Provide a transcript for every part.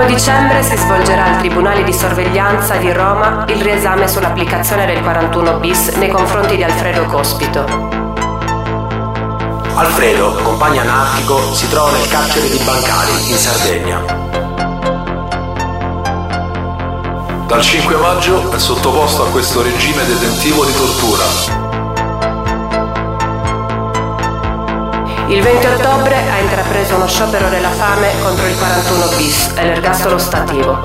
dicembre si svolgerà al Tribunale di Sorveglianza di Roma il riesame sull'applicazione del 41 bis nei confronti di Alfredo Cospito. Alfredo, compagno anarchico, si trova nel carcere di Bancali, in Sardegna. Dal 5 maggio è sottoposto a questo regime detentivo di tortura. Il 20 ottobre ha intrapreso uno sciopero della fame contro il 41 bis e l'ergastolo stativo.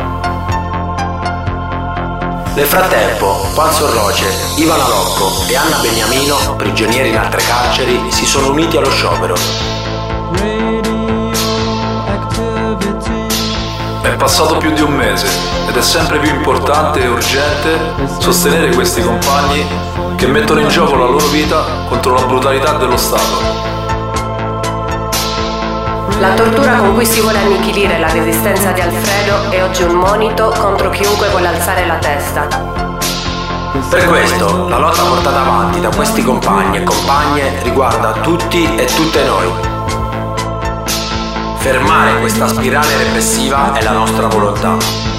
Nel frattempo, Juan Sorroce, Ivan Alocco e Anna Beniamino, prigionieri in altre carceri, si sono uniti allo sciopero. È passato più di un mese ed è sempre più importante e urgente sostenere questi compagni che mettono in gioco la loro vita contro la brutalità dello Stato. La tortura con cui si vuole annichilire la resistenza di Alfredo è oggi un monito contro chiunque vuole alzare la testa. Per questo, la lotta portata avanti da questi compagni e compagne riguarda tutti e tutte noi. Fermare questa spirale repressiva è la nostra volontà.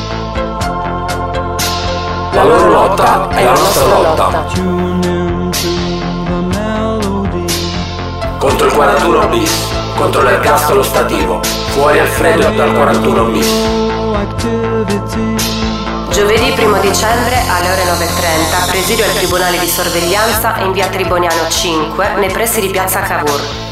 La loro lotta è la nostra lotta. Contro il 41 bis. Contro l'ergastolo stativo, fuori Alfredo dal 41 bis. Giovedì 1 dicembre alle ore 9:30, presidio al Tribunale di Sorveglianza in via Triboniano 5, nei pressi di piazza Cavour.